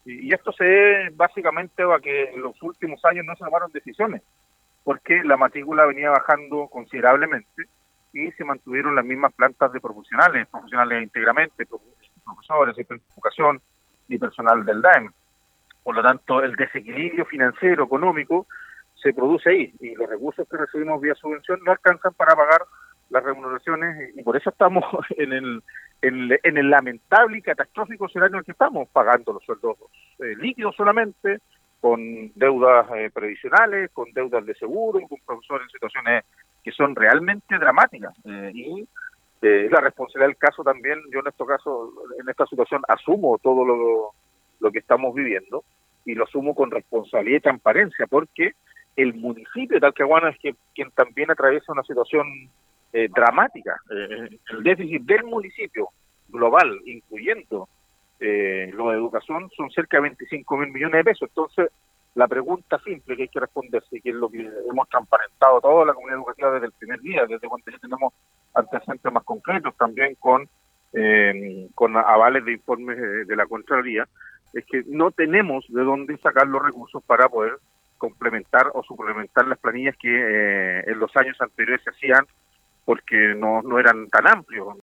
Y esto se debe básicamente a que en los últimos años no se tomaron decisiones, porque la matrícula venía bajando considerablemente y se mantuvieron las mismas plantas de profesionales íntegramente, profesores, de educación y personal del DAEM. Por lo tanto, el desequilibrio financiero, económico, se produce ahí, y los recursos que recibimos vía subvención no alcanzan para pagar las remuneraciones, y por eso estamos en el lamentable y catastrófico escenario en el que estamos, pagando los sueldos líquidos solamente, con deudas previsionales, con deudas de seguro, con profesores en situaciones que son realmente dramáticas. La responsabilidad del caso también, yo en este caso, en esta situación, asumo todo lo que estamos viviendo, y lo asumo con responsabilidad y transparencia, porque el municipio de Talcahuano es quien también atraviesa una situación dramática. El déficit del municipio global, incluyendo lo de educación, son cerca de 25.000 millones de pesos. Entonces, la pregunta simple que hay que responderse, que es lo que hemos transparentado toda la comunidad educativa desde el primer día, desde cuando ya tenemos antecedentes más concretos, también con avales de informes de la Contraloría, es que no tenemos de dónde sacar los recursos para poder complementar o suplementar las planillas que en los años anteriores se hacían, porque no eran tan amplios.